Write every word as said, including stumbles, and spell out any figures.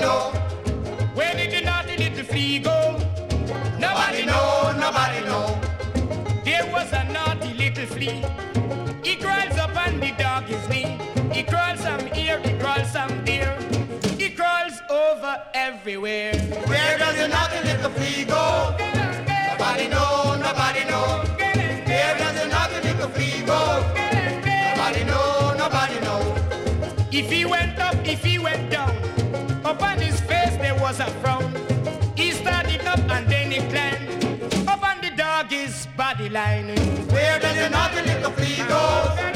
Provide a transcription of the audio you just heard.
know. Where did the naughty little flea go? Nobody know, nobody know. There was a naughty little flea. He crawls up on the dog's knee. He crawls some here, he crawls some there. He crawls over everywhere. Where does the naughty little flea go? Nobody know, nobody know. Where does the naughty little flea go? Nobody know, nobody know. If he went up, if he went down, upon his face there was a frown. He started up and then he climbed up on the dog's body line. Where does the naughty little flea go?